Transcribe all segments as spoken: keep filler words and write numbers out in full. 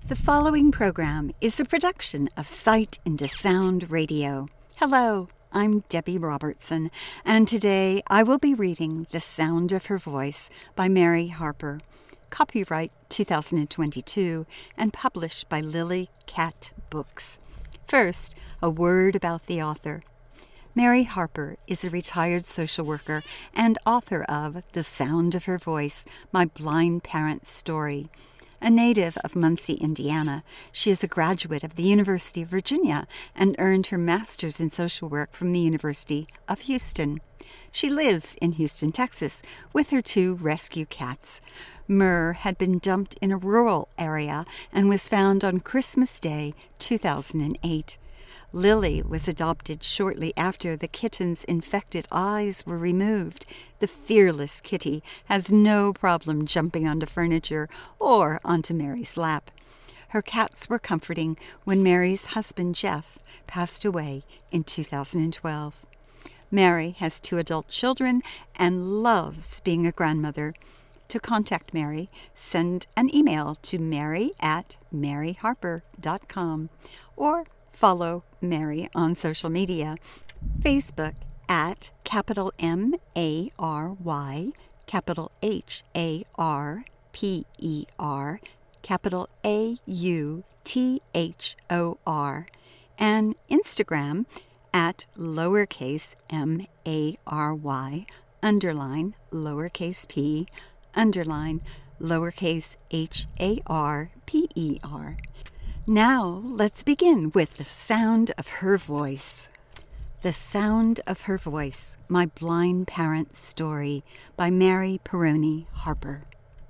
The following program is a production of Sight into Sound Radio. Hello, I'm Debbie Robertson, and today I will be reading The Sound of Her Voice by Mary Harper. Copyright two thousand twenty-two and published by Lily Cat Books. First, a word about the author. Mary Harper is a retired social worker and author of The Sound of Her Voice, My Blind Parent's Story. A native of Muncie, Indiana, she is a graduate of the University of Virginia and earned her master's in social work from the University of Houston. She lives in Houston, Texas, with her two rescue cats. Myrrh had been dumped in a rural area and was found on Christmas Day, two thousand eight. Lily was adopted shortly after the kitten's infected eyes were removed. The fearless kitty has no problem jumping onto furniture or onto Mary's lap. Her cats were comforting when Mary's husband, Jeff, passed away in two thousand twelve. Mary has two adult children and loves being a grandmother. To contact Mary, send an email to mary at mary harper dot com or follow Mary on social media. Facebook at capital M A R Y, capital H A R P E R, capital A U T H O R, and Instagram at lowercase m A R Y, underline, lowercase p, underline, lowercase h A R P E R. Now, let's begin with The Sound of Her Voice. The Sound of Her Voice, My Blind Parent's Story by Mary Perroni Harper.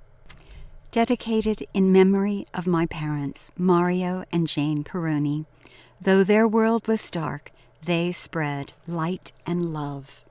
Dedicated in memory of my parents, Mario and Jane Perroni. Though their world was dark, they spread light and love.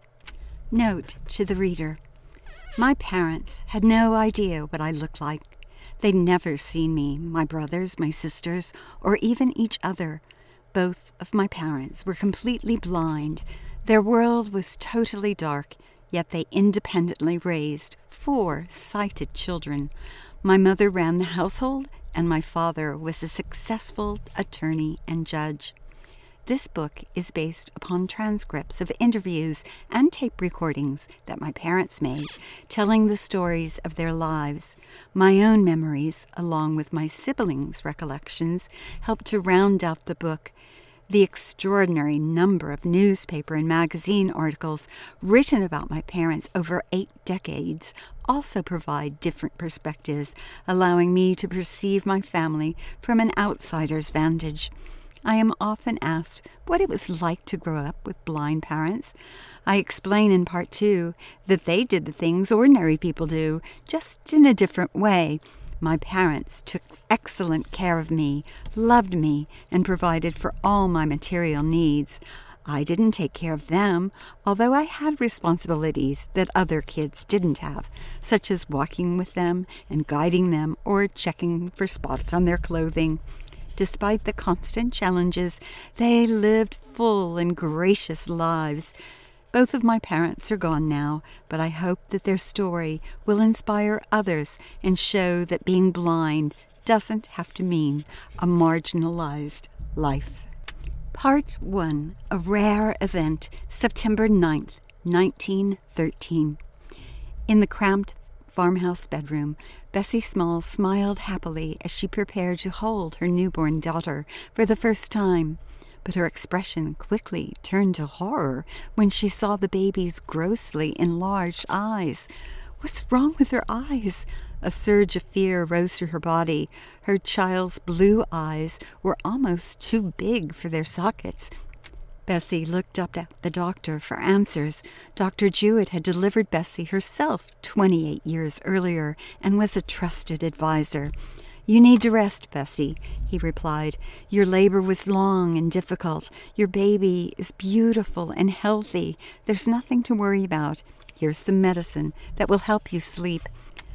Note to the reader. My parents had no idea what I looked like. They'd never seen me, my brothers, my sisters, or even each other. Both of my parents were completely blind. Their world was totally dark, yet they independently raised four sighted children. My mother ran the household, and my father was a successful attorney and judge. This book is based upon transcripts of interviews and tape recordings that my parents made, telling the stories of their lives. My own memories, along with my siblings' recollections, helped to round out the book. The extraordinary number of newspaper and magazine articles written about my parents over eight decades also provide different perspectives, allowing me to perceive my family from an outsider's vantage. I am often asked what it was like to grow up with blind parents. I explain in part two that they did the things ordinary people do, just in a different way. My parents took excellent care of me, loved me, and provided for all my material needs. I didn't take care of them, although I had responsibilities that other kids didn't have, such as walking with them and guiding them or checking for spots on their clothing. Despite the constant challenges, they lived full and gracious lives. Both of my parents are gone now, but I hope that their story will inspire others and show that being blind doesn't have to mean a marginalized life. Part one, a rare event, September ninth, nineteen thirteen. In the cramped farmhouse bedroom, Bessie Small smiled happily as she prepared to hold her newborn daughter for the first time. But her expression quickly turned to horror when she saw the baby's grossly enlarged eyes. What's wrong with her eyes? A surge of fear rose through her body. Her child's blue eyes were almost too big for their sockets. Bessie looked up at the doctor for answers. Doctor Jewett had delivered Bessie herself twenty-eight years earlier and was a trusted advisor. "You need to rest, Bessie," he replied. "Your labor was long and difficult. Your baby is beautiful and healthy. There's nothing to worry about. Here's some medicine that will help you sleep."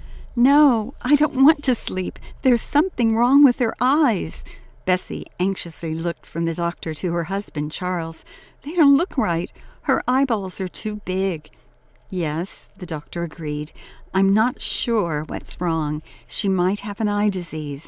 "No, I don't want to sleep. There's something wrong with her eyes." Bessie anxiously looked from the doctor to her husband, Charles. "They don't look right. Her eyeballs are too big." "Yes," the doctor agreed. "I'm not sure what's wrong. She might have an eye disease."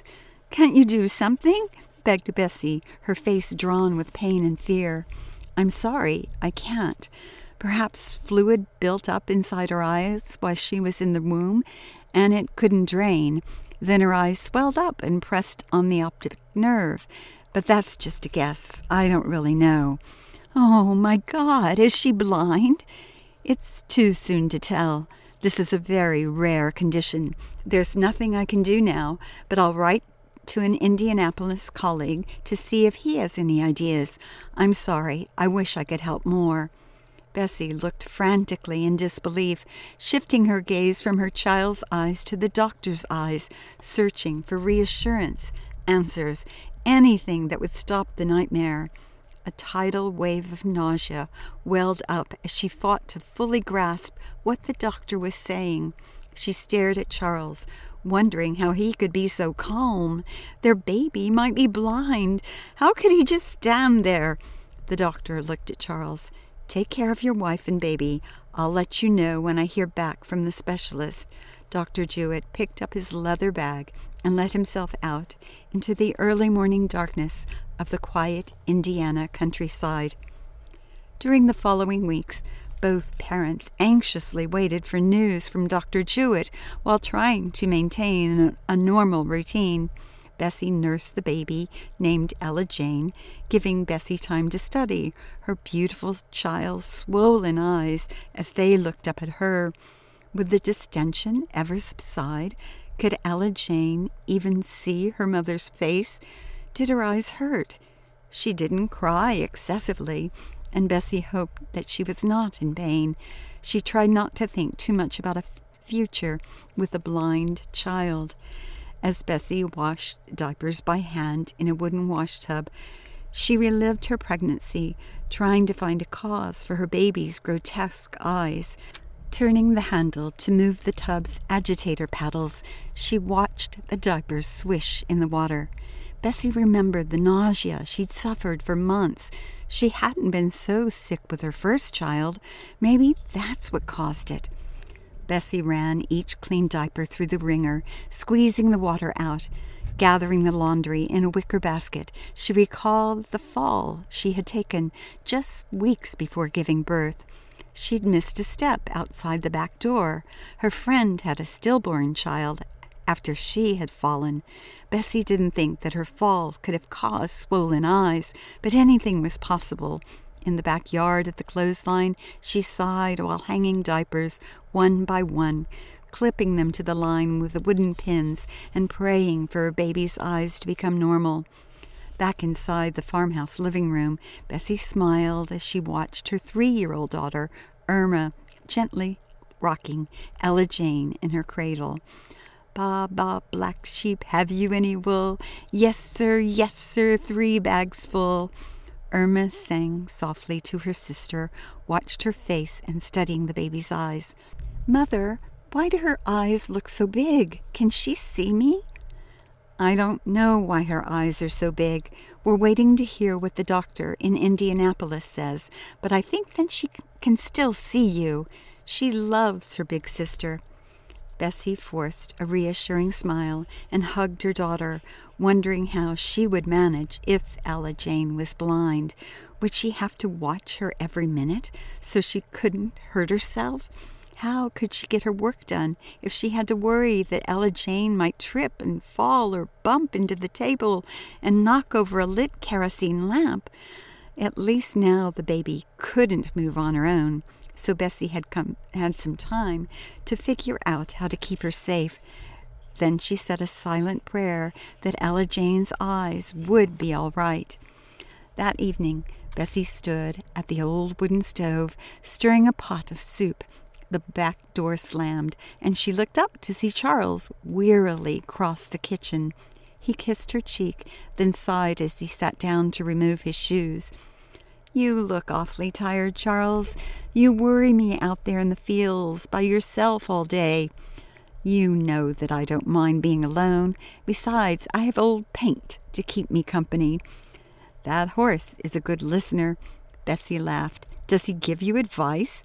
Can't you do something?" begged Bessie, her face drawn with pain and fear. "I'm sorry, I can't. Perhaps fluid built up inside her eyes while she was in the womb, and it couldn't drain. Then her eyes swelled up and pressed on the optic nerve. But that's just a guess. I don't really know." "Oh, my God, is she blind?" "It's too soon to tell. This is a very rare condition. There's nothing I can do now, but I'll write to an Indianapolis colleague to see if he has any ideas. I'm sorry. I wish I could help more." Bessie looked frantically in disbelief, shifting her gaze from her child's eyes to the doctor's eyes, searching for reassurance, answers, anything that would stop the nightmare. A tidal wave of nausea welled up as she fought to fully grasp what the doctor was saying. She stared at Charles, wondering how he could be so calm. Their baby might be blind. How could he just stand there? The doctor looked at Charles. "Take care of your wife and baby. I'll let you know when I hear back from the specialist." Doctor Jewett picked up his leather bag and let himself out into the early morning darkness of the quiet Indiana countryside. During the following weeks, both parents anxiously waited for news from Doctor Jewett while trying to maintain a normal routine. Bessie nursed the baby, named Ella Jane, giving Bessie time to study, her beautiful child's swollen eyes as they looked up at her. Would the distension ever subside? Could Ella Jane even see her mother's face? Did her eyes hurt? She didn't cry excessively, and Bessie hoped that she was not in pain. She tried not to think too much about a future with a blind child. As Bessie washed diapers by hand in a wooden washtub, she relived her pregnancy, trying to find a cause for her baby's grotesque eyes. Turning the handle to move the tub's agitator paddles, she watched the diapers swish in the water. Bessie remembered the nausea she'd suffered for months. She hadn't been so sick with her first child. Maybe that's what caused it. Bessie ran each clean diaper through the wringer, squeezing the water out. Gathering the laundry in a wicker basket, she recalled the fall she had taken just weeks before giving birth. She'd missed a step outside the back door. Her friend had a stillborn child after she had fallen. Bessie didn't think that her fall could have caused swollen eyes, but anything was possible. In the backyard at the clothesline, she sighed while hanging diapers one by one, clipping them to the line with the wooden pins and praying for her baby's eyes to become normal. Back inside the farmhouse living room, Bessie smiled as she watched her three-year-old daughter, Irma, gently rocking Ella Jane in her cradle. "Ba, ba, black sheep, have you any wool? Yes, sir, yes, sir, three bags full." Irma sang softly to her sister, watched her face and studying the baby's eyes. "Mother, why do her eyes look so big? Can she see me?" "I don't know why her eyes are so big. We're waiting to hear what the doctor in Indianapolis says, but I think that she can still see you. She loves her big sister." Bessie forced a reassuring smile and hugged her daughter, wondering how she would manage if Ella Jane was blind. Would she have to watch her every minute so she couldn't hurt herself? How could she get her work done if she had to worry that Ella Jane might trip and fall or bump into the table and knock over a lit kerosene lamp? At least now the baby couldn't move on her own, so Bessie had come had some time to figure out how to keep her safe. Then she said a silent prayer that Ella Jane's eyes would be all right. That evening, Bessie stood at the old wooden stove, stirring a pot of soup. The back door slammed, and she looked up to see Charles wearily cross the kitchen. He kissed her cheek, then sighed as he sat down to remove his shoes. "You look awfully tired, Charles. You worry me out there in the fields by yourself all day. You know that I don't mind being alone. Besides, I have old Paint to keep me company." "That horse is a good listener," Bessie laughed. "Does he give you advice?"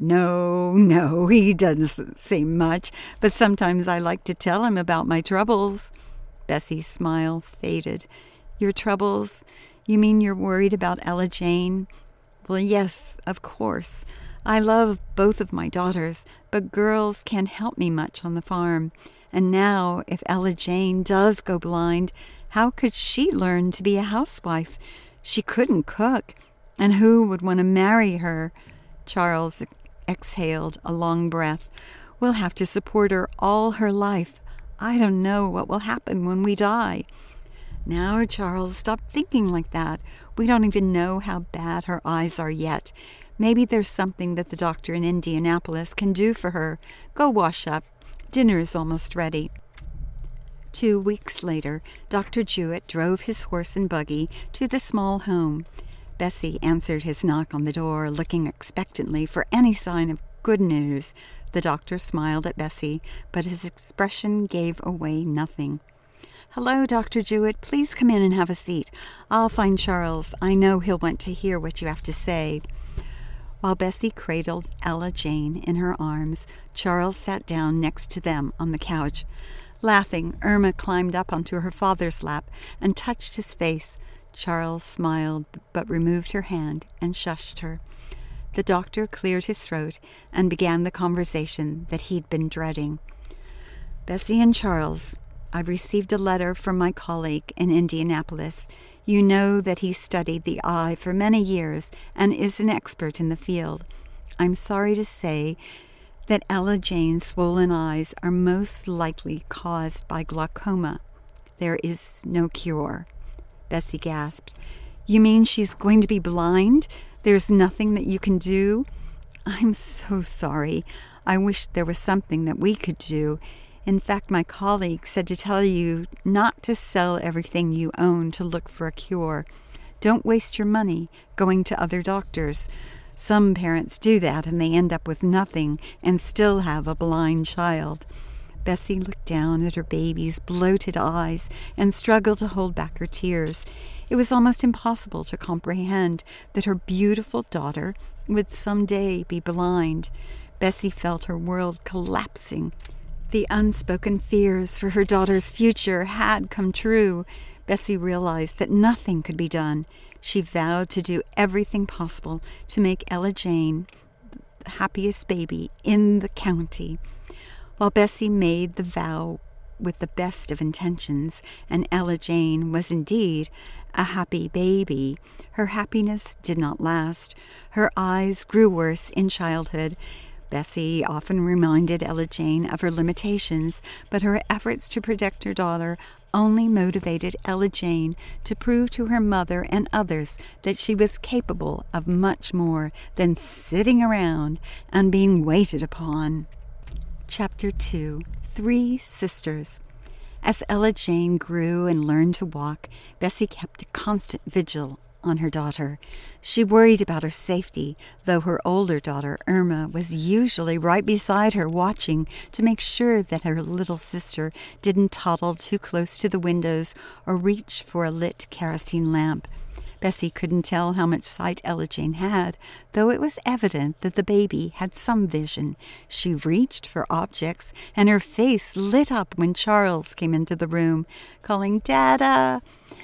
"No, no, he doesn't say much, but sometimes I like to tell him about my troubles." Bessie's smile faded. Your troubles? You mean you're worried about Ella Jane? Well, yes, of course. I love both of my daughters, but girls can't help me much on the farm. And now, if Ella Jane does go blind, how could she learn to be a housewife? She couldn't cook. And who would want to marry her? Charles exhaled a long breath. We'll have to support her all her life. I don't know what will happen when we die. Now, Charles, stop thinking like that. We don't even know how bad her eyes are yet. Maybe there's something that the doctor in Indianapolis can do for her. Go wash up. Dinner is almost ready. Two weeks later, Doctor Jewett drove his horse and buggy to the small home. Bessie answered his knock on the door, looking expectantly for any sign of good news. The doctor smiled at Bessie, but his expression gave away nothing. Hello, Doctor Jewett. Please come in and have a seat. I'll find Charles. I know he'll want to hear what you have to say. While Bessie cradled Ella Jane in her arms, Charles sat down next to them on the couch. Laughing, Irma climbed up onto her father's lap and touched his face. Charles smiled, but removed her hand and shushed her. The doctor cleared his throat and began the conversation that he'd been dreading. Bessie and Charles, I've received a letter from my colleague in Indianapolis. You know that he studied the eye for many years and is an expert in the field. I'm sorry to say that Ella Jane's swollen eyes are most likely caused by glaucoma. There is no cure. Bessie gasped. You mean she's going to be blind? There's nothing that you can do? I'm so sorry. I wish there was something that we could do. In fact, my colleague said to tell you not to sell everything you own to look for a cure. Don't waste your money going to other doctors. Some parents do that and they end up with nothing and still have a blind child. Bessie looked down at her baby's bloated eyes and struggled to hold back her tears. It was almost impossible to comprehend that her beautiful daughter would someday be blind. Bessie felt her world collapsing. The unspoken fears for her daughter's future had come true. Bessie realized that nothing could be done. She vowed to do everything possible to make Ella Jane the happiest baby in the county. While Bessie made the vow with the best of intentions, and Ella Jane was indeed a happy baby, her happiness did not last. Her eyes grew worse in childhood. Bessie often reminded Ella Jane of her limitations, but her efforts to protect her daughter only motivated Ella Jane to prove to her mother and others that she was capable of much more than sitting around and being waited upon. Chapter two. Three Sisters. As Ella Jane grew and learned to walk, Bessie kept a constant vigil on her daughter. She worried about her safety, though her older daughter, Irma, was usually right beside her watching to make sure that her little sister didn't toddle too close to the windows or reach for a lit kerosene lamp. Bessie couldn't tell how much sight Ella Jane had, though it was evident that the baby had some vision. She reached for objects, and her face lit up when Charles came into the room, calling, "Dada!"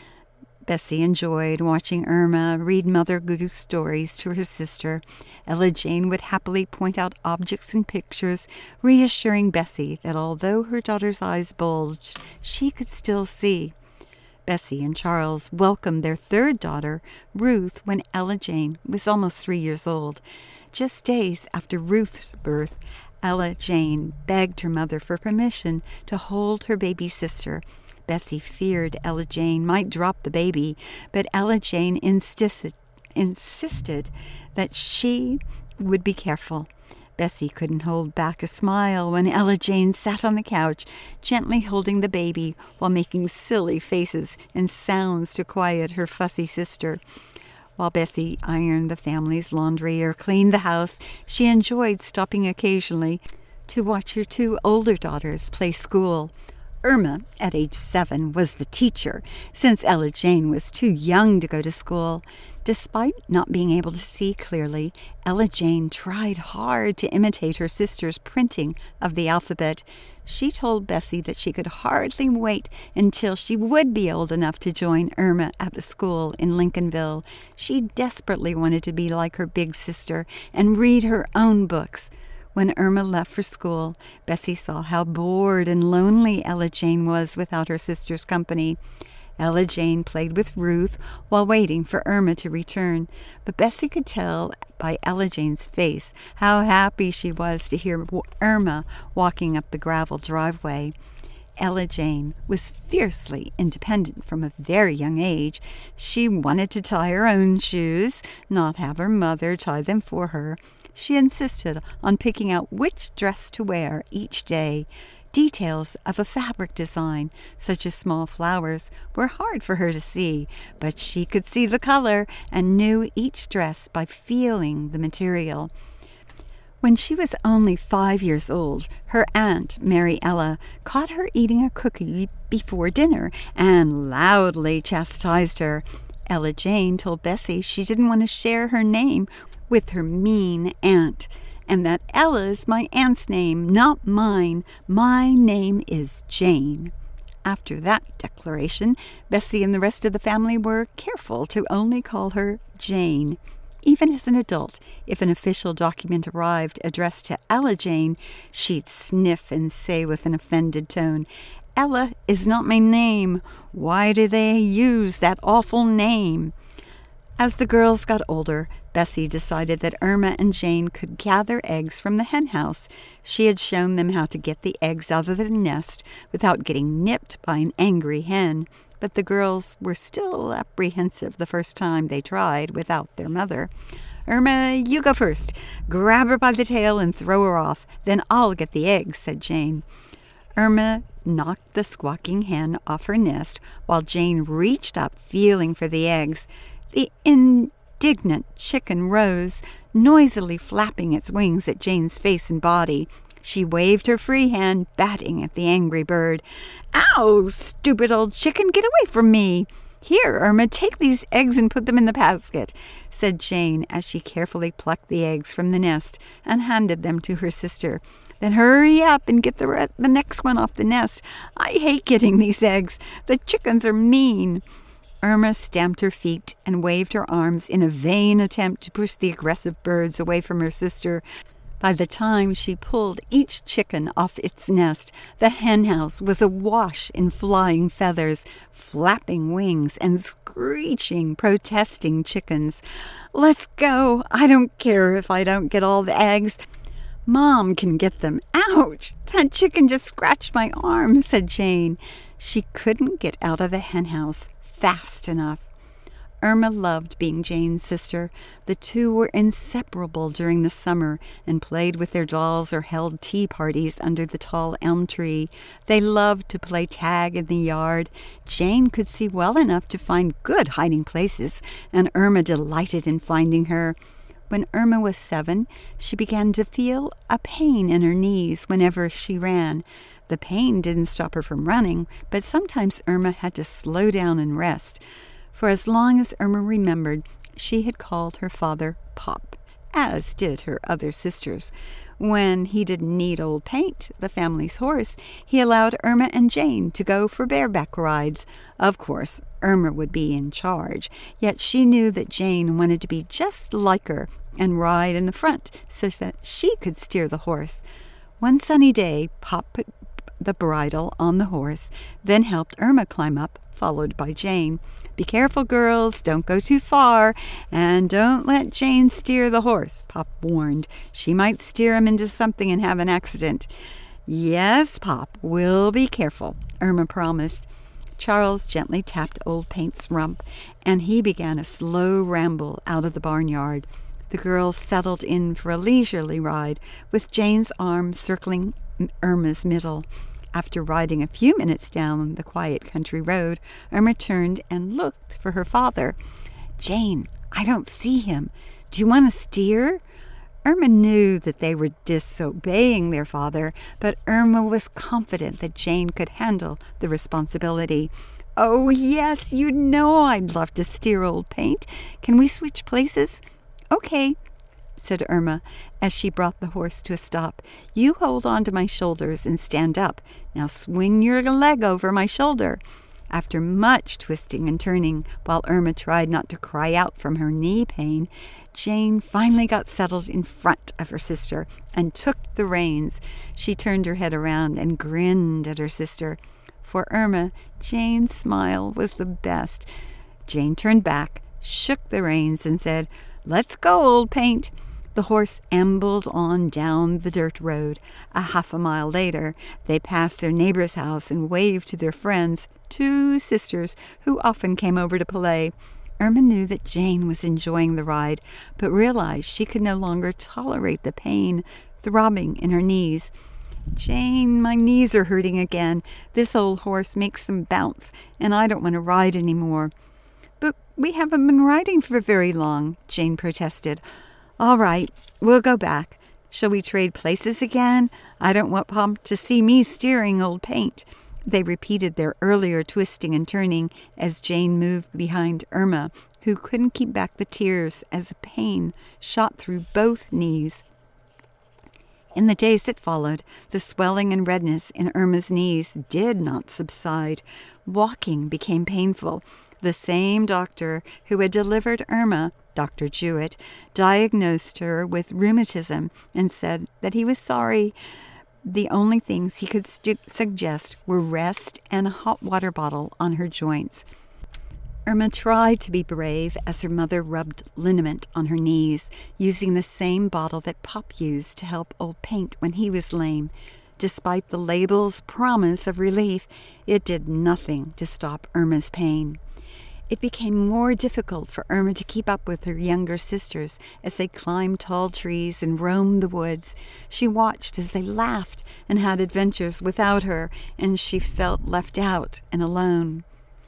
Bessie enjoyed watching Irma read Mother Goose stories to her sister. Ella Jane would happily point out objects and pictures, reassuring Bessie that although her daughter's eyes bulged, she could still see. Bessie and Charles welcomed their third daughter, Ruth, when Ella Jane was almost three years old. Just days after Ruth's birth, Ella Jane begged her mother for permission to hold her baby sister. Bessie feared Ella Jane might drop the baby, but Ella Jane insisted, insisted that she would be careful. Bessie couldn't hold back a smile when Ella Jane sat on the couch, gently holding the baby while making silly faces and sounds to quiet her fussy sister. While Bessie ironed the family's laundry or cleaned the house, she enjoyed stopping occasionally to watch her two older daughters play school. Irma, at age seven, was the teacher, since Ella Jane was too young to go to school. Despite not being able to see clearly, Ella Jane tried hard to imitate her sister's printing of the alphabet. She told Bessie that she could hardly wait until she would be old enough to join Irma at the school in Lincolnville. She desperately wanted to be like her big sister and read her own books. When Irma left for school, Bessie saw how bored and lonely Ella Jane was without her sister's company. Ella Jane played with Ruth while waiting for Irma to return, but Bessie could tell by Ella Jane's face how happy she was to hear Irma walking up the gravel driveway. Ella Jane was fiercely independent from a very young age. She wanted to tie her own shoes, not have her mother tie them for her. She insisted on picking out which dress to wear each day. Details of a fabric design, such as small flowers, were hard for her to see, but she could see the color and knew each dress by feeling the material. When she was only five years old, her aunt, Mary Ella, caught her eating a cookie before dinner and loudly chastised her. Ella Jane told Bessie she didn't want to share her name with her mean aunt, and that Ella's my aunt's name, not mine. My name is Jane. After that declaration, Bessie and the rest of the family were careful to only call her Jane. Even as an adult, if an official document arrived addressed to Ella Jane, she'd sniff and say with an offended tone, "Ella is not my name. Why do they use that awful name?" As the girls got older, Bessie decided that Irma and Jane could gather eggs from the hen house. She had shown them how to get the eggs out of the nest without getting nipped by an angry hen, but the girls were still apprehensive the first time they tried without their mother. "Irma, you go first. Grab her by the tail and throw her off. Then I'll get the eggs," said Jane. Irma knocked the squawking hen off her nest while Jane reached up, feeling for the eggs. The indignant chicken rose, noisily flapping its wings at Jane's face and body. She waved her free hand, batting at the angry bird. "Ow, stupid old chicken, get away from me!" "Here, Irma, take these eggs and put them in the basket," said Jane as she carefully plucked the eggs from the nest and handed them to her sister. "Then hurry up and get the, re- the next one off the nest. I hate getting these eggs. The chickens are mean." Irma stamped her feet and waved her arms in a vain attempt to push the aggressive birds away from her sister. By the time she pulled each chicken off its nest, the hen house was awash in flying feathers, flapping wings, and screeching, protesting chickens. "Let's go. I don't care if I don't get all the eggs. Mom can get them." "Ouch! That chicken just scratched my arm," said Jane. She couldn't get out of the hen house fast enough. Irma loved being Jane's sister. The two were inseparable during the summer and played with their dolls or held tea parties under the tall elm tree. They loved to play tag in the yard. Jane could see well enough to find good hiding places, and Irma delighted in finding her. When Irma was seven, she began to feel a pain in her knees whenever she ran. The pain didn't stop her from running, but sometimes Irma had to slow down and rest. For as long as Irma remembered, she had called her father Pop, as did her other sisters. When he didn't need old Paint, the family's horse, he allowed Irma and Jane to go for bareback rides. Of course, Irma would be in charge, yet she knew that Jane wanted to be just like her and ride in the front so that she could steer the horse. One sunny day, Pop put the bridle on the horse, then helped Irma climb up, followed by Jane. "Be careful, girls, don't go too far, and don't let Jane steer the horse," Pop warned. "She might steer him into something and have an accident." "Yes, Pop, we'll be careful," Irma promised. Charles gently tapped old Paint's rump, and he began a slow ramble out of the barnyard. The girls settled in for a leisurely ride, with Jane's arm circling Irma's middle. After riding a few minutes down the quiet country road, Irma turned and looked for her father. "Jane, I don't see him. Do you want to steer?" Irma knew that they were disobeying their father, but Irma was confident that Jane could handle the responsibility. Oh, yes, you know I'd love to steer Old Paint. Can we switch places? Okay, said Irma, as she brought the horse to a stop. You hold on to my shoulders and stand up. Now swing your leg over my shoulder. After much twisting and turning, while Irma tried not to cry out from her knee pain, Jane finally got settled in front of her sister and took the reins. She turned her head around and grinned at her sister. For Irma, Jane's smile was the best. Jane turned back, shook the reins, and said, "Let's go, Old Paint." The horse ambled on down the dirt road. A half a mile later, they passed their neighbor's house and waved to their friends, two sisters who often came over to play. Irma knew that Jane was enjoying the ride, but realized she could no longer tolerate the pain throbbing in her knees. "Jane, my knees are hurting again. This old horse makes them bounce, and I don't want to ride any more." "But we haven't been riding for very long," Jane protested. "All right, we'll go back. Shall we trade places again? I don't want Pop to see me steering Old Paint." They repeated their earlier twisting and turning as Jane moved behind Irma, who couldn't keep back the tears as a pain shot through both knees. In the days that followed, the swelling and redness in Irma's knees did not subside. Walking became painful. The same doctor who had delivered Irma, Doctor Jewett, diagnosed her with rheumatism and said that he was sorry. The only things he could stu- suggest were rest and a hot water bottle on her joints. Irma tried to be brave as her mother rubbed liniment on her knees, using the same bottle that Pop used to help Old Paint when he was lame. Despite the label's promise of relief, it did nothing to stop Irma's pain. It became more difficult for Irma to keep up with her younger sisters as they climbed tall trees and roamed the woods. She watched as they laughed and had adventures without her, and she felt left out and alone.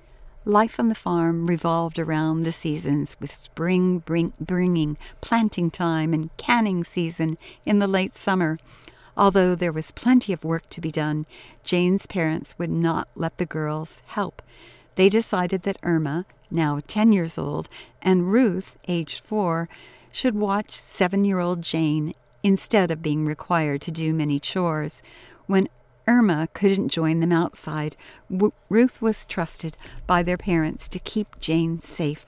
Life on the farm revolved around the seasons, with spring bring, bringing planting time and canning season in the late summer. Although there was plenty of work to be done, Jane's parents would not let the girls help. They decided that Irma, now ten years old, and Ruth, aged four, should watch seven-year-old Jane instead of being required to do many chores. When Irma couldn't join them outside, w- Ruth was trusted by their parents to keep Jane safe.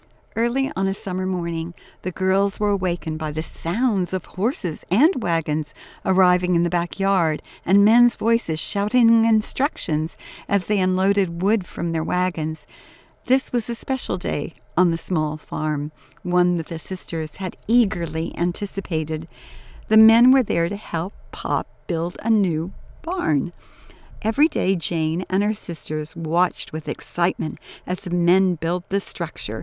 Early on a summer morning, the girls were awakened by the sounds of horses and wagons arriving in the backyard and men's voices shouting instructions as they unloaded wood from their wagons. This was a special day on the small farm, one that the sisters had eagerly anticipated. The men were there to help Pop build a new barn. Every day Jane and her sisters watched with excitement as the men built the structure,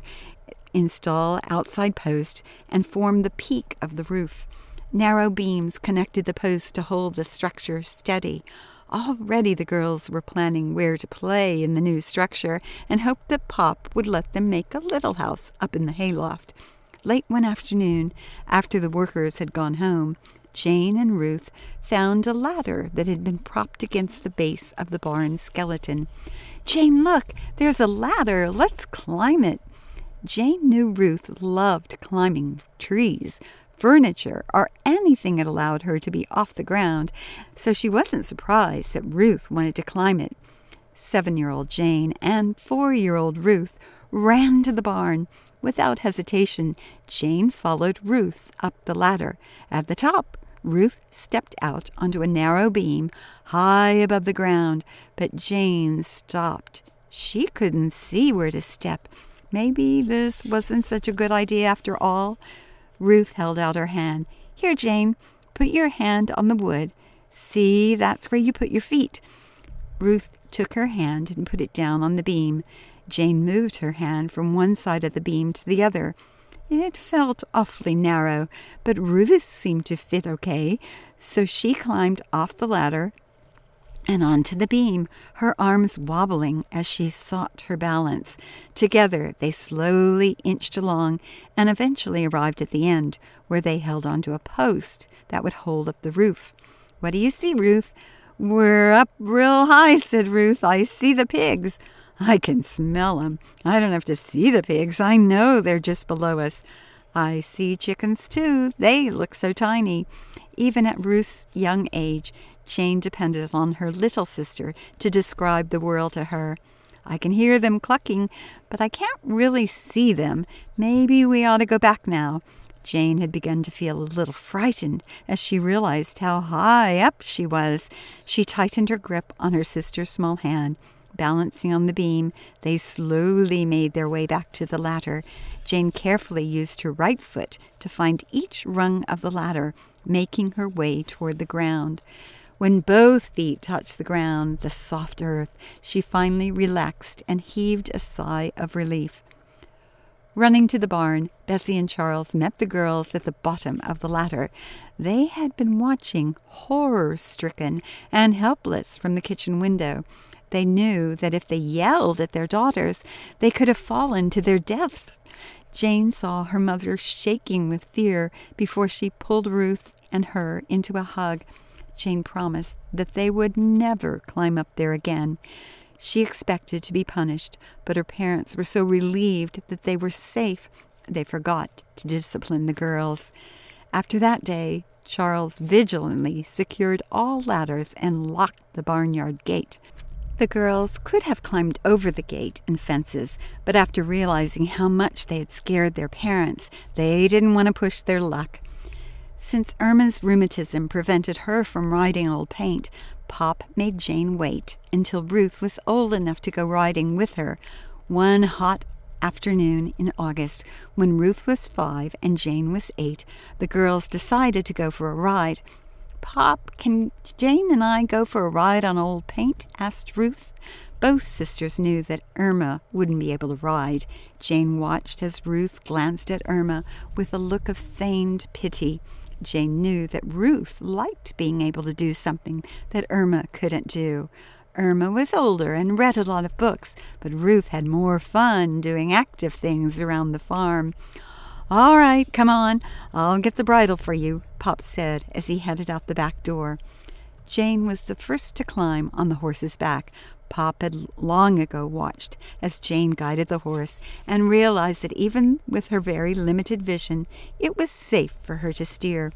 install outside posts, and form the peak of the roof. Narrow beams connected the posts to hold the structure steady. Already the girls were planning where to play in the new structure and hoped that Pop would let them make a little house up in the hayloft. Late one afternoon, after the workers had gone home, Jane and Ruth found a ladder that had been propped against the base of the barn skeleton. "Jane, look, there's a ladder. Let's climb it." Jane knew Ruth loved climbing trees, furniture, or anything that allowed her to be off the ground, so she wasn't surprised that Ruth wanted to climb it. Seven-year-old Jane and four-year-old Ruth ran to the barn. Without hesitation, Jane followed Ruth up the ladder. At the top, Ruth stepped out onto a narrow beam high above the ground, but Jane stopped. She couldn't see where to step. Maybe this wasn't such a good idea after all. Ruth held out her hand. "Here, Jane, put your hand on the wood. See, that's where you put your feet." Ruth took her hand and put it down on the beam. Jane moved her hand from one side of the beam to the other. It felt awfully narrow, but Ruth seemed to fit okay, so she climbed off the ladder and onto the beam, her arms wobbling as she sought her balance. Together they slowly inched along and eventually arrived at the end, where they held onto a post that would hold up the roof. "What do you see, Ruth?" "We're up real high," said Ruth. "I see the pigs." I can smell 'em. I don't have to see the pigs. I know they're just below us. I see chickens, too. They look so tiny. Even at Ruth's young age, Jane depended on her little sister to describe the world to her. I can hear them clucking, but I can't really see them. Maybe we ought to go back now. Jane had begun to feel a little frightened as she realized how high up she was. She tightened her grip on her sister's small hand. Balancing on the beam, they slowly made their way back to the ladder. Jane carefully used her right foot to find each rung of the ladder, making her way toward the ground. When both feet touched the ground, the soft earth, she finally relaxed and heaved a sigh of relief. Running to the barn, Bessie and Charles met the girls at the bottom of the ladder. They had been watching, horror-stricken and helpless, from the kitchen window. They knew that if they yelled at their daughters, they could have fallen to their death. Jane saw her mother shaking with fear before she pulled Ruth and her into a hug. Jane promised that they would never climb up there again. She expected to be punished, but her parents were so relieved that they were safe, they forgot to discipline the girls. After that day, Charles vigilantly secured all ladders and locked the barnyard gate. The girls could have climbed over the gate and fences, but after realizing how much they had scared their parents, they didn't want to push their luck. Since Irma's rheumatism prevented her from riding Old Paint, Pop made Jane wait until Ruth was old enough to go riding with her. One hot afternoon in August, when Ruth was five and Jane was eight, the girls decided to go for a ride. "Pop, can Jane and I go for a ride on Old Paint?" asked Ruth. Both sisters knew that Irma wouldn't be able to ride. Jane watched as Ruth glanced at Irma with a look of feigned pity. Jane knew that Ruth liked being able to do something that Irma couldn't do. Irma was older and read a lot of books, but Ruth had more fun doing active things around the farm. "All right, come on. I'll get the bridle for you," Pop said as he headed out the back door. Jane was the first to climb on the horse's back. Pop had long ago watched as Jane guided the horse and realized that even with her very limited vision, it was safe for her to steer.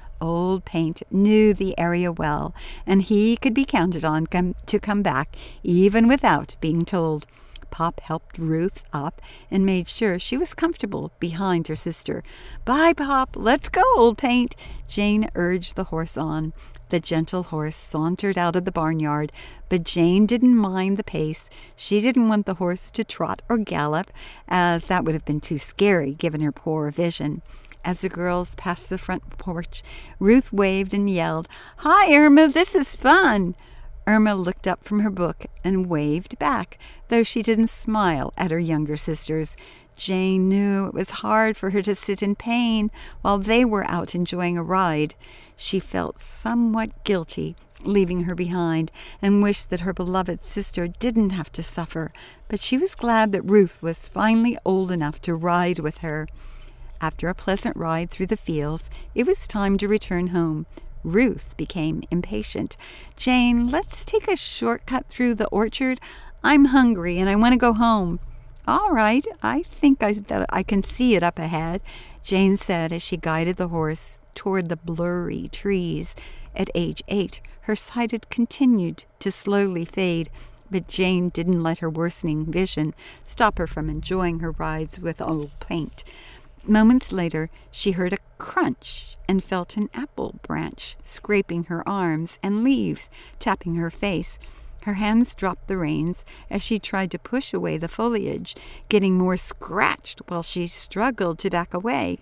Old Paint knew the area well, and he could be counted on come, to come back even without being told. Pop helped Ruth up and made sure she was comfortable behind her sister. "Bye, Pop. Let's go, Old Paint." Jane urged the horse on. The gentle horse sauntered out of the barnyard, but Jane didn't mind the pace. She didn't want the horse to trot or gallop, as that would have been too scary given her poor vision. As the girls passed the front porch, Ruth waved and yelled, "Hi, Irma, this is fun." Irma looked up from her book and waved back, though she didn't smile at her younger sisters. Jane knew it was hard for her to sit in pain while they were out enjoying a ride. She felt somewhat guilty leaving her behind and wished that her beloved sister didn't have to suffer, but she was glad that Ruth was finally old enough to ride with her. After a pleasant ride through the fields, it was time to return home. Ruth became impatient. "Jane, let's take a shortcut through the orchard. I'm hungry and I want to go home." "All right, I think I, that I can see it up ahead," Jane said as she guided the horse toward the blurry trees. At age eight, her sight had continued to slowly fade, but Jane didn't let her worsening vision stop her from enjoying her rides with Old Paint. Moments later, she heard a crunch and felt an apple branch scraping her arms and leaves tapping her face. Her hands dropped the reins as she tried to push away the foliage, getting more scratched while she struggled to back away.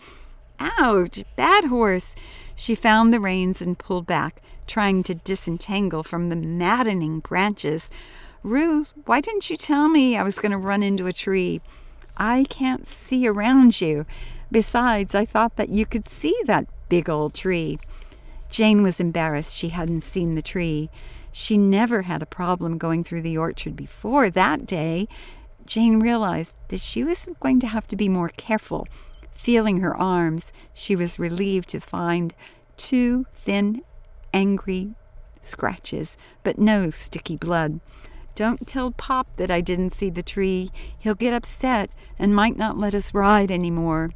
"Ouch! Bad horse!" She found the reins and pulled back, trying to disentangle from the maddening branches. "Ruth, why didn't you tell me I was going to run into a tree? I can't see around you. Besides, I thought that you could see that big old tree." Jane was embarrassed she hadn't seen the tree. She never had a problem going through the orchard before that day. Jane realized that she was going to have to be more careful. Feeling her arms, she was relieved to find two thin, angry scratches, but no sticky blood. Don't tell Pop that I didn't see the tree. He'll get upset and might not let us ride any more."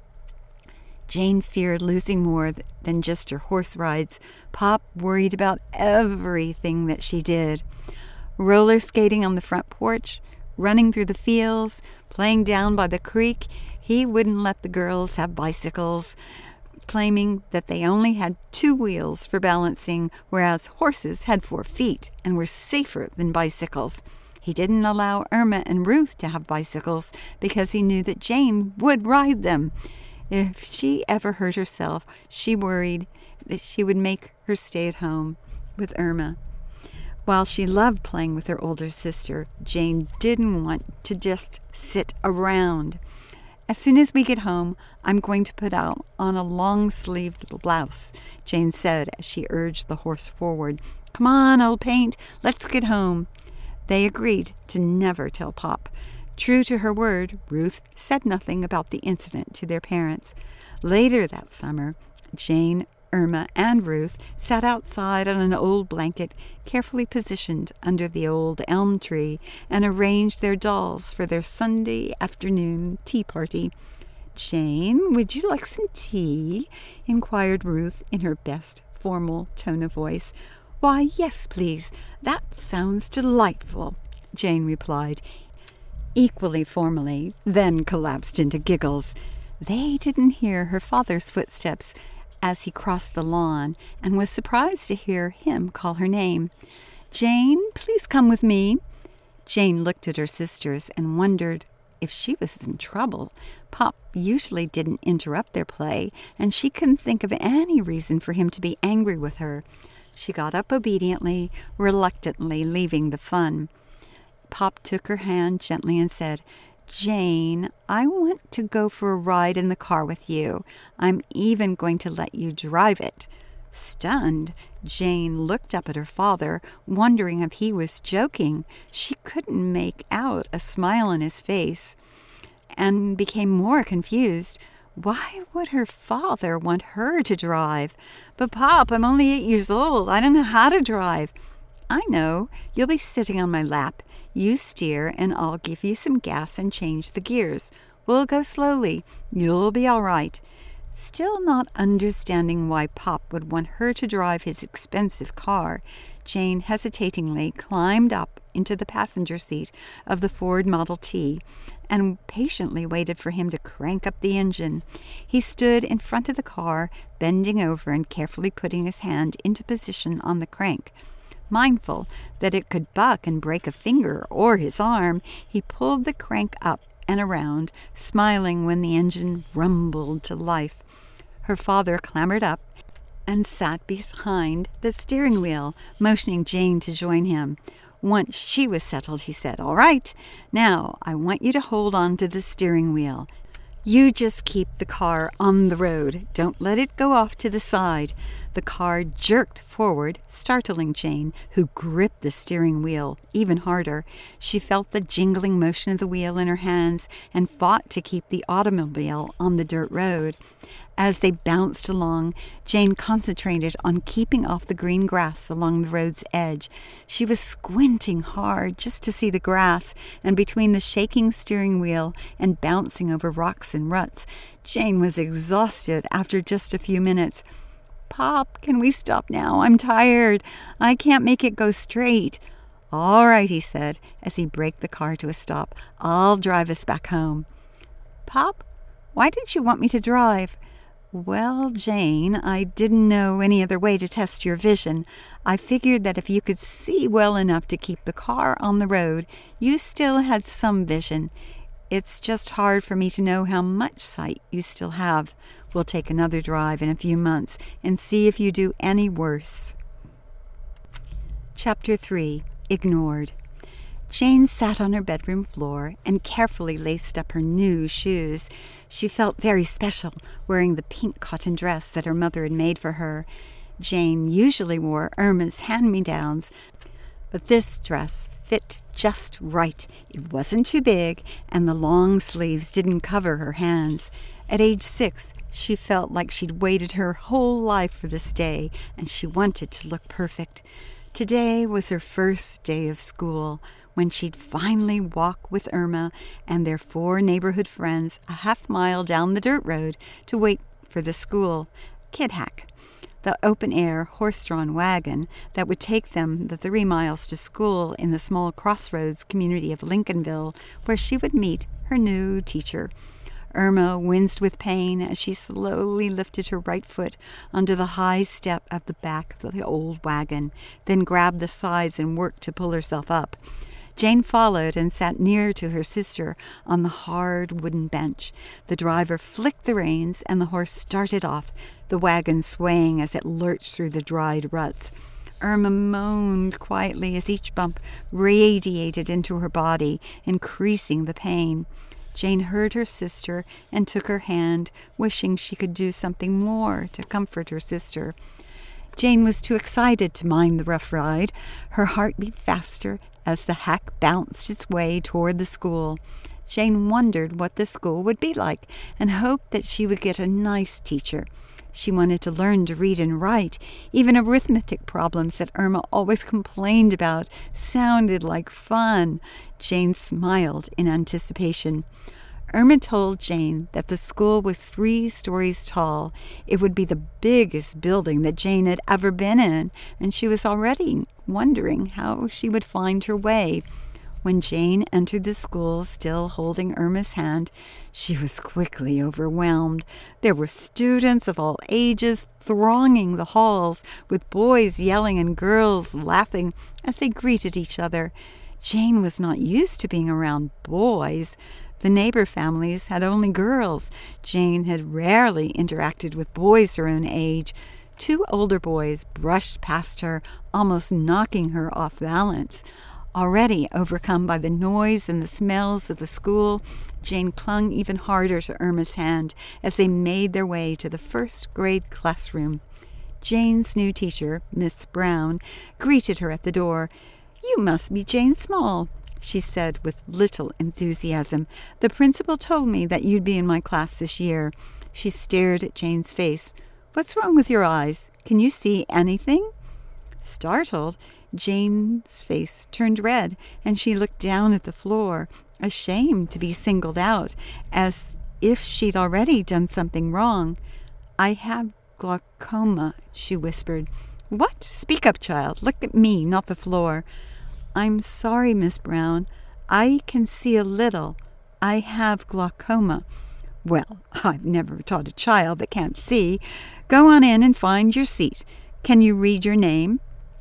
Jane feared losing more than just her horse rides. Pop worried about everything that she did. Roller skating on the front porch, running through the fields, playing down by the creek. He wouldn't let the girls have bicycles, claiming that they only had two wheels for balancing, whereas horses had four feet and were safer than bicycles. He didn't allow Irma and Ruth to have bicycles because he knew that Jane would ride them. If she ever hurt herself, she worried that she would make her stay at home with Irma. While she loved playing with her older sister, Jane didn't want to just sit around. "As soon as we get home, I'm going to put out on a long-sleeved blouse," Jane said as she urged the horse forward. "Come on, old paint, let's get home." They agreed to never tell Pop. True to her word, Ruth said nothing about the incident to their parents. Later that summer, Jane, Irma, and Ruth sat outside on an old blanket carefully positioned under the old elm tree and arranged their dolls for their Sunday afternoon tea party. "Jane, would you like some tea?" inquired Ruth in her best formal tone of voice. "Why, yes, please. That sounds delightful," Jane replied, equally formally, then collapsed into giggles. They didn't hear her father's footsteps as he crossed the lawn and was surprised to hear him call her name. "Jane, please come with me." Jane looked at her sisters and wondered if she was in trouble. Pop usually didn't interrupt their play, and she couldn't think of any reason for him to be angry with her. She got up obediently, reluctantly leaving the fun. Pop took her hand gently and said, "Jane, I want to go for a ride in the car with you. I'm even going to let you drive it." Stunned, Jane looked up at her father, wondering if he was joking. She couldn't make out a smile on his face and became more confused. Why would her father want her to drive? "But Pop, I'm only eight years old. I don't know how to drive." "I know. You'll be sitting on my lap. You steer, and I'll give you some gas and change the gears. We'll go slowly. You'll be all right." Still not understanding why Pop would want her to drive his expensive car, Jane hesitatingly climbed up into the passenger seat of the Ford Model T and patiently waited for him to crank up the engine. He stood in front of the car, bending over and carefully putting his hand into position on the crank. Mindful that it could buck and break a finger or his arm, he pulled the crank up and around, smiling when the engine rumbled to life. Her father clambered up and sat behind the steering wheel, motioning Jane to join him. Once she was settled, he said, "All right, now I want you to hold on to the steering wheel. You just keep the car on the road. Don't let it go off to the side." The car jerked forward, startling Jane, who gripped the steering wheel even harder. She felt the jingling motion of the wheel in her hands and fought to keep the automobile on the dirt road. As they bounced along, Jane concentrated on keeping off the green grass along the road's edge. She was squinting hard just to see the grass, and between the shaking steering wheel and bouncing over rocks and ruts, Jane was exhausted after just a few minutes. "Pop, can we stop now? I'm tired. I can't make it go straight." "All right," he said, as he braked the car to a stop. "I'll drive us back home." "Pop, why did you want me to drive?" "Well, Jane, I didn't know any other way to test your vision. I figured that if you could see well enough to keep the car on the road, you still had some vision. It's just hard for me to know how much sight you still have. We'll take another drive in a few months and see if you do any worse." Chapter three. Ignored. Jane sat on her bedroom floor and carefully laced up her new shoes. She felt very special, wearing the pink cotton dress that her mother had made for her. Jane usually wore Irma's hand-me-downs, but this dress fit just right. It wasn't too big, and the long sleeves didn't cover her hands. At age six, she felt like she'd waited her whole life for this day, and she wanted to look perfect. Today was her first day of school, when she'd finally walk with Irma and their four neighborhood friends a half mile down the dirt road to wait for the school kid hack, the open-air horse-drawn wagon that would take them the three miles to school in the small crossroads community of Lincolnville, where she would meet her new teacher. Irma winced with pain as she slowly lifted her right foot onto the high step of the back of the old wagon, then grabbed the sides and worked to pull herself up. Jane followed and sat near to her sister on the hard wooden bench. The driver flicked the reins and the horse started off, the wagon swaying as it lurched through the dried ruts. Irma moaned quietly as each bump radiated into her body, increasing the pain. Jane heard her sister and took her hand, wishing she could do something more to comfort her sister. Jane was too excited to mind the rough ride. Her heart beat faster as the hack bounced its way toward the school. Jane wondered what the school would be like and hoped that she would get a nice teacher. She wanted to learn to read and write. Even arithmetic problems that Irma always complained about sounded like fun. Jane smiled in anticipation. Irma told Jane that the school was three stories tall. It would be the biggest building that Jane had ever been in, and she was already wondering how she would find her way. When Jane entered the school, still holding Irma's hand, she was quickly overwhelmed. There were students of all ages thronging the halls, with boys yelling and girls laughing as they greeted each other. Jane was not used to being around boys. The neighbor families had only girls. Jane had rarely interacted with boys her own age. Two older boys brushed past her, almost knocking her off balance. Already overcome by the noise and the smells of the school, Jane clung even harder to Irma's hand as they made their way to the first grade classroom. Jane's new teacher, Miss Brown, greeted her at the door. "You must be Jane Small," she said with little enthusiasm. "The principal told me that you'd be in my class this year." She stared at Jane's face. "What's wrong with your eyes? Can you see anything?" Startled, Jane's face turned red, and she looked down at the floor, ashamed to be singled out, as if she'd already done something wrong. "I have glaucoma," she whispered. "What? Speak up, child. Look at me, not the floor." "I'm sorry, Miss Brown. I can see a little. I have glaucoma." "Well, I've never taught a child that can't see. Go on in and find your seat. Can you read your name?"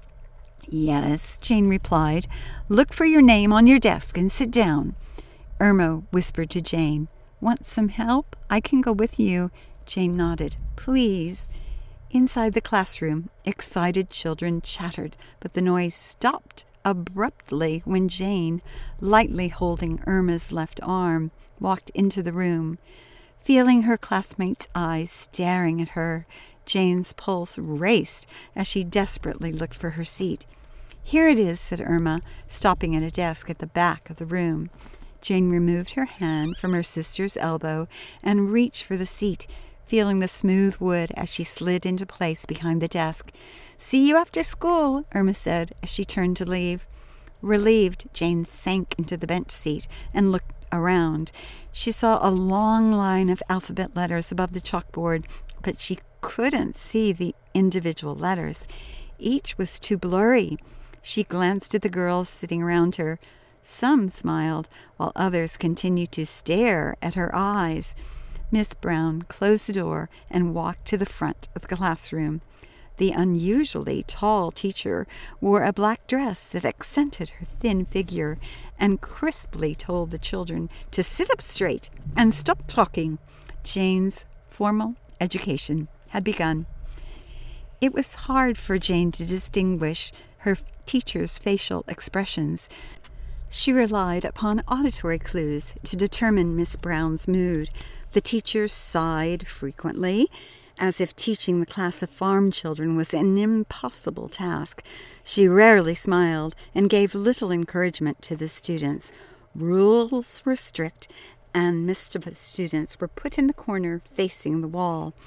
"Yes," Jane replied. "Look for your name on your desk and sit down." Irma whispered to Jane, "Want some help? I can go with you." Jane nodded. "Please." Inside the classroom, excited children chattered, but the noise stopped abruptly when Jane, lightly holding Irma's left arm, walked into the room. Feeling her classmates' eyes staring at her, Jane's pulse raced as she desperately looked for her seat. "Here it is," said Irma, stopping at a desk at the back of the room. Jane removed her hand from her sister's elbow and reached for the seat, feeling the smooth wood as she slid into place behind the desk. "See you after school," Irma said as she turned to leave. Relieved, Jane sank into the bench seat and looked around. She saw a long line of alphabet letters above the chalkboard, but she couldn't see the individual letters. Each was too blurry. She glanced at the girls sitting around her. Some smiled, while others continued to stare at her eyes. Miss Brown closed the door and walked to the front of the classroom. The unusually tall teacher wore a black dress that accented her thin figure and crisply told the children to sit up straight and stop talking. Jane's formal education had begun. It was hard for Jane to distinguish her teacher's facial expressions. She relied upon auditory clues to determine Miss Brown's mood. The teacher sighed frequently, as if teaching the class of farm children was an impossible task. She rarely smiled and gave little encouragement to the students. Rules were strict, and mischievous students were put in the corner facing the wall.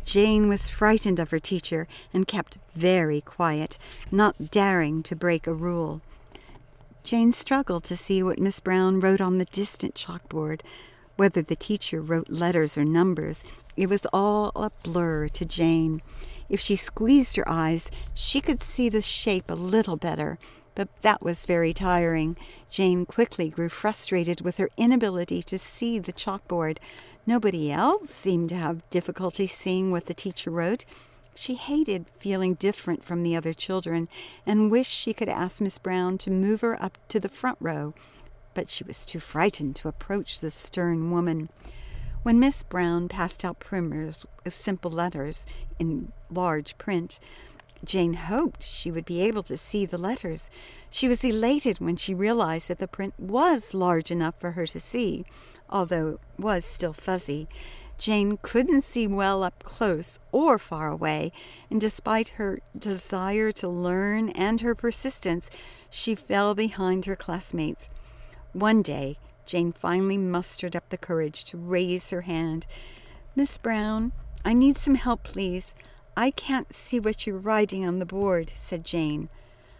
Jane was frightened of her teacher and kept very quiet, not daring to break a rule. Jane struggled to see what Miss Brown wrote on the distant chalkboard. Whether the teacher wrote letters or numbers, it was all a blur to Jane. If she squeezed her eyes, she could see the shape a little better, but that was very tiring. Jane quickly grew frustrated with her inability to see the chalkboard. Nobody else seemed to have difficulty seeing what the teacher wrote. She hated feeling different from the other children and wished she could ask Miss Brown to move her up to the front row, but she was too frightened to approach the stern woman. When Miss Brown passed out primers with simple letters in large print, Jane hoped she would be able to see the letters. She was elated when she realized that the print was large enough for her to see, although it was still fuzzy. Jane couldn't see well up close or far away, and despite her desire to learn and her persistence, she fell behind her classmates. One day, Jane finally mustered up the courage to raise her hand. "Miss Brown, I need some help, please. I can't see what you're writing on the board," said Jane.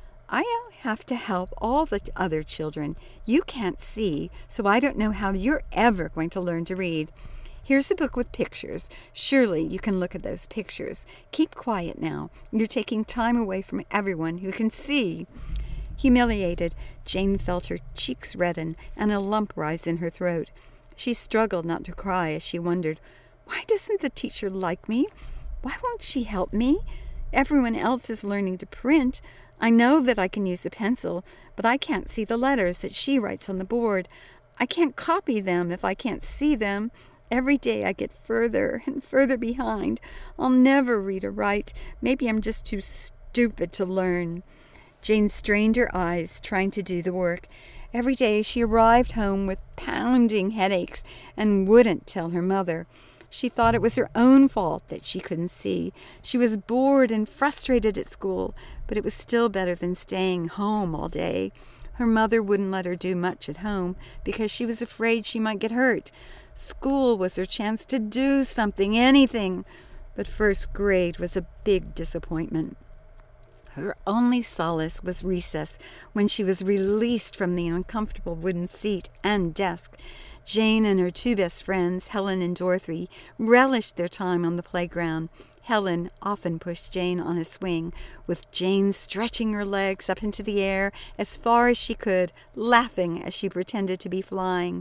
"I have to help all the other children. You can't see, so I don't know how you're ever going to learn to read. Here's a book with pictures. Surely you can look at those pictures. Keep quiet now. You're taking time away from everyone who can see." Humiliated, Jane felt her cheeks redden and a lump rise in her throat. She struggled not to cry as she wondered, "Why doesn't the teacher like me? Why won't she help me? Everyone else is learning to print. I know that I can use a pencil, but I can't see the letters that she writes on the board. I can't copy them if I can't see them. Every day I get further and further behind. I'll never read or write. Maybe I'm just too stupid to learn." Jane strained her eyes, trying to do the work. Every day she arrived home with pounding headaches and wouldn't tell her mother. She thought it was her own fault that she couldn't see. She was bored and frustrated at school, but it was still better than staying home all day. Her mother wouldn't let her do much at home because she was afraid she might get hurt. School was her chance to do something, anything. But first grade was a big disappointment. Her only solace was recess, when she was released from the uncomfortable wooden seat and desk. Jane and her two best friends, Helen and Dorothy, relished their time on the playground. Helen often pushed Jane on a swing, with Jane stretching her legs up into the air as far as she could, laughing as she pretended to be flying.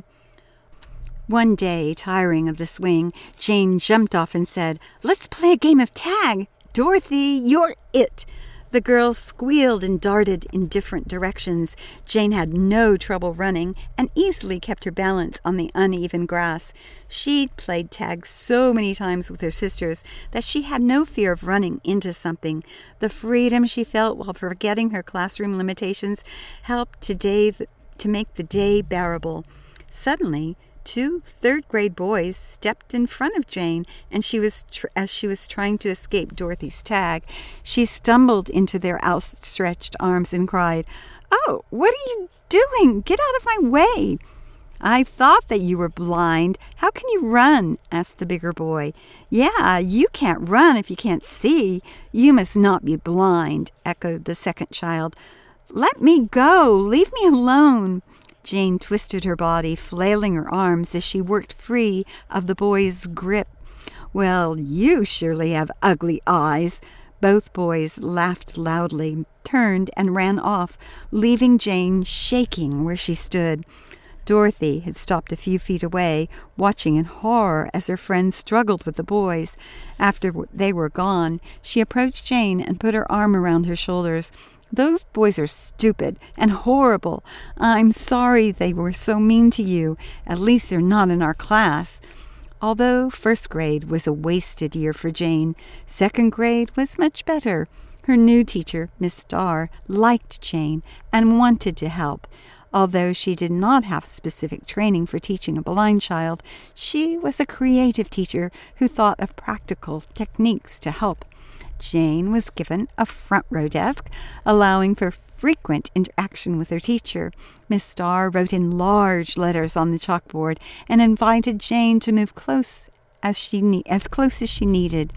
One day, tiring of the swing, Jane jumped off and said, "Let's play a game of tag. Dorothy, you're it." The girls squealed and darted in different directions. Jane had no trouble running and easily kept her balance on the uneven grass. She'd played tag so many times with her sisters that she had no fear of running into something. The freedom she felt while forgetting her classroom limitations helped to, day th- to make the day bearable. Suddenly, two third-grade boys stepped in front of Jane, and she was tr- as she was trying to escape Dorothy's tag, she stumbled into their outstretched arms and cried, "Oh, what are you doing? Get out of my way!" "I thought that you were blind. How can you run?" asked the bigger boy. "Yeah, you can't run if you can't see. You must not be blind," echoed the second child. "Let me go. Leave me alone." Jane twisted her body, flailing her arms as she worked free of the boy's grip. "Well, you surely have ugly eyes." Both boys laughed loudly, turned, and ran off, leaving Jane shaking where she stood. Dorothy had stopped a few feet away, watching in horror as her friends struggled with the boys. After they were gone, she approached Jane and put her arm around her shoulders. "Those boys are stupid and horrible. I'm sorry they were so mean to you. At least they're not in our class." Although first grade was a wasted year for Jane, second grade was much better. Her new teacher, Miss Starr, liked Jane and wanted to help. Although she did not have specific training for teaching a blind child, she was a creative teacher who thought of practical techniques to help. Jane was given a front row desk, allowing for frequent interaction with her teacher. Miss Starr wrote in large letters on the chalkboard and invited Jane to move close as she ne- as close as she needed.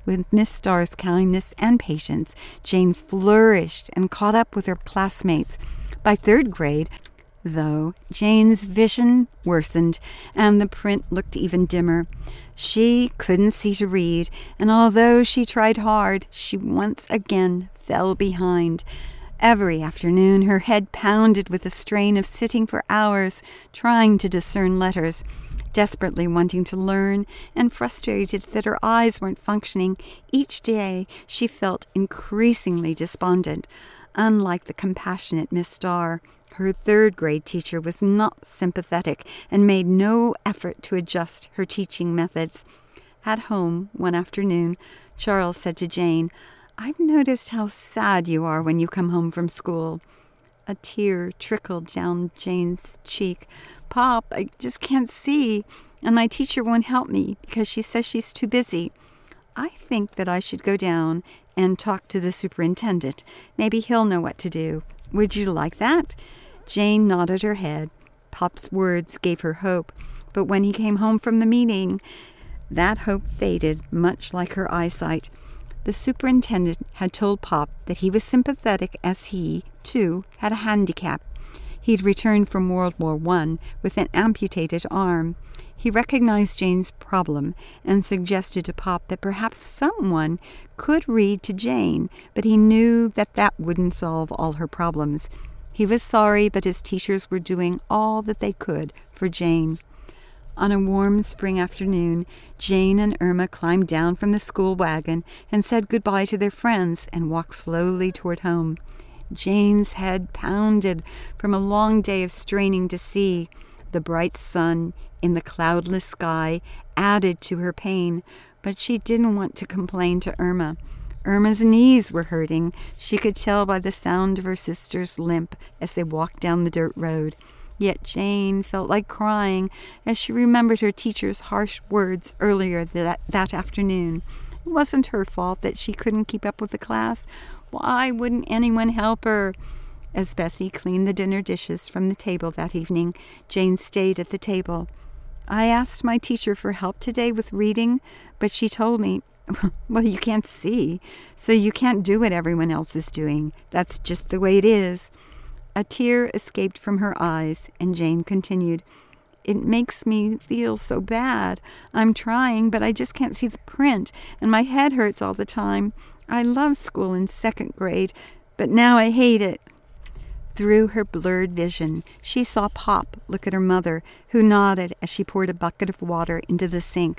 With Miss Starr's kindness and patience, Jane flourished and caught up with her classmates. By third grade, though, Jane's vision worsened and the print looked even dimmer. She couldn't see to read, and although she tried hard, she once again fell behind. Every afternoon her head pounded with the strain of sitting for hours trying to discern letters, desperately wanting to learn and frustrated that her eyes weren't functioning. Each day she felt increasingly despondent. Unlike the compassionate Miss Starr, her third-grade teacher was not sympathetic and made no effort to adjust her teaching methods. At home, one afternoon, Charles said to Jane, "I've noticed how sad you are when you come home from school." A tear trickled down Jane's cheek. "Pop, I just can't see, and my teacher won't help me because she says she's too busy. I think that I should go down and talk to the superintendent. Maybe he'll know what to do. Would you like that?" Jane nodded her head. Pop's words gave her hope, but when he came home from the meeting, that hope faded, much like her eyesight. The superintendent had told Pop that he was sympathetic as he, too, had a handicap. He'd returned from World War One with an amputated arm. He recognized Jane's problem and suggested to Pop that perhaps someone could read to Jane, but he knew that that wouldn't solve all her problems. He was sorry, but his teachers were doing all that they could for Jane. On a warm spring afternoon, Jane and Irma climbed down from the school wagon and said goodbye to their friends and walked slowly toward home. Jane's head pounded from a long day of straining to see. The bright sun in the cloudless sky added to her pain, but she didn't want to complain to Irma. Irma's knees were hurting. She could tell by the sound of her sister's limp as they walked down the dirt road. Yet Jane felt like crying as she remembered her teacher's harsh words earlier that, that afternoon. It wasn't her fault that she couldn't keep up with the class. Why wouldn't anyone help her? As Bessie cleaned the dinner dishes from the table that evening, Jane stayed at the table. "I asked my teacher for help today with reading, but she told me, well, you can't see, so you can't do what everyone else is doing. That's just the way it is." A tear escaped from her eyes, and Jane continued, "It makes me feel so bad. I'm trying, but I just can't see the print, and my head hurts all the time. I loved school in second grade, but now I hate it." Through her blurred vision, she saw Pop look at her mother, who nodded as she poured a bucket of water into the sink.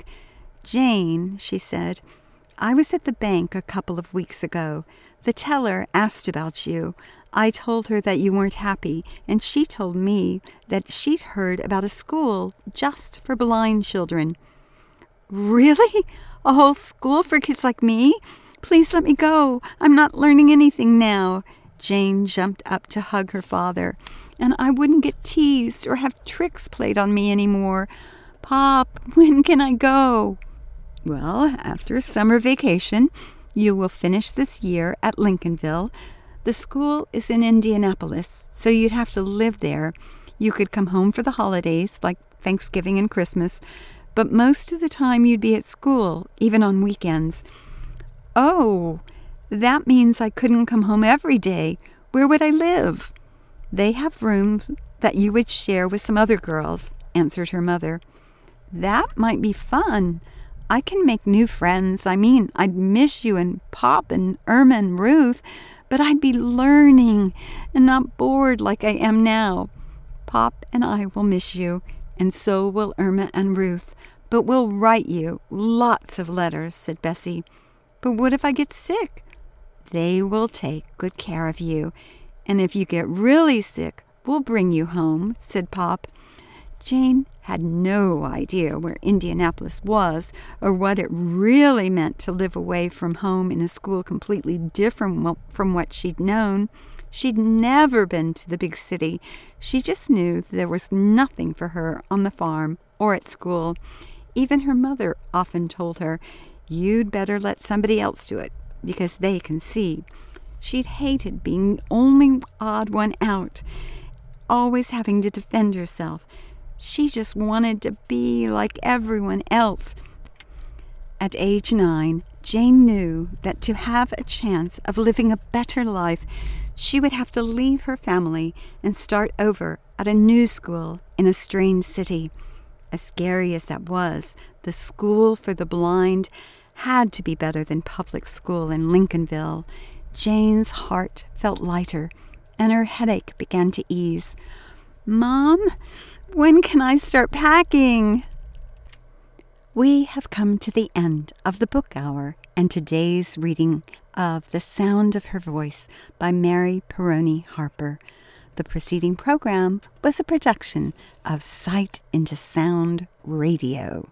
"Jane," she said, "I was at the bank a couple of weeks ago. The teller asked about you. I told her that you weren't happy, and she told me that she'd heard about a school just for blind children." "Really? A whole school for kids like me? Please let me go. I'm not learning anything now." Jane jumped up to hug her father. "And I wouldn't get teased or have tricks played on me anymore. Pop, when can I go?" "Well, after summer vacation, you will finish this year at Lincolnville. The school is in Indianapolis, so you'd have to live there. You could come home for the holidays, like Thanksgiving and Christmas, but most of the time you'd be at school, even on weekends." "Oh, that means I couldn't come home every day. Where would I live?" "They have rooms that you would share with some other girls," answered her mother. "That might be fun. I can make new friends. I mean, I'd miss you and Pop and Irma and Ruth, but I'd be learning and not bored like I am now. Pop and I will miss you, and so will Irma and Ruth, but we'll write you lots of letters," said Bessie. "But what if I get sick?" "They will take good care of you, and if you get really sick, we'll bring you home," said Pop. Jane had no idea where Indianapolis was or what it really meant to live away from home in a school completely different from what she'd known. She'd never been to the big city. She just knew there was nothing for her on the farm or at school. Even her mother often told her, "You'd better let somebody else do it, because they can see." She'd hated being the only odd one out, always having to defend herself. She just wanted to be like everyone else. At age nine, Jane knew that to have a chance of living a better life, she would have to leave her family and start over at a new school in a strange city. As scary as that was, the school for the blind had to be better than public school in Lincolnville. Jane's heart felt lighter, and her headache began to ease. "Mom, when can I start packing?" We have come to the end of the book hour and today's reading of The Sound of Her Voice by Mary Perroni Harper. The preceding program was a production of Sight into Sound Radio.